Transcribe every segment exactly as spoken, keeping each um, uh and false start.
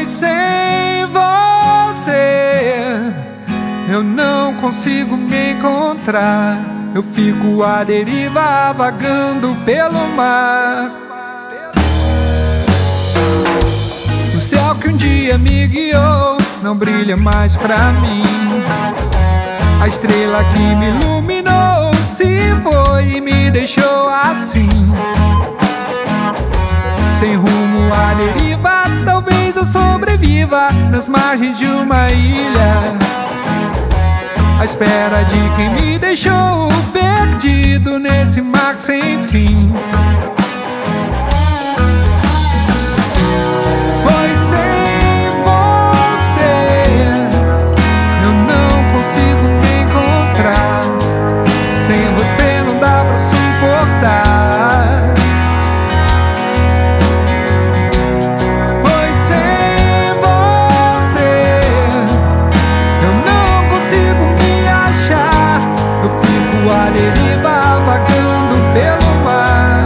Pois sem você eu não consigo me encontrar. Eu fico à deriva, vagando pelo mar. O céu que um dia me guiou não brilha mais pra mim. A estrela que me iluminou se foi e me deixou assim, sem rumo à deriva. Talvez eu sobreviva nas margens de uma ilha, à espera de quem me deixou perdido nesse mar sem fim. Pois sem você eu não consigo me encontrar. Sem você não dá pra suportar. Pois sem você eu não consigo me achar. Eu fico à deriva, vagando pelo mar.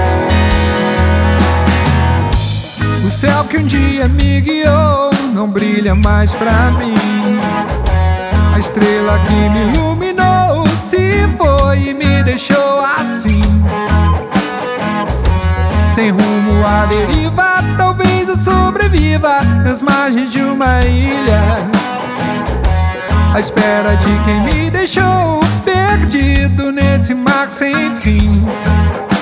O céu que um dia me guiou não brilha mais pra mim. A estrela que me iluminou se foi e me deixou assim, sem rumo à deriva. Talvez eu sobreviva nas margens de uma ilha, à espera de quem me deixou perdido nesse mar sem fim.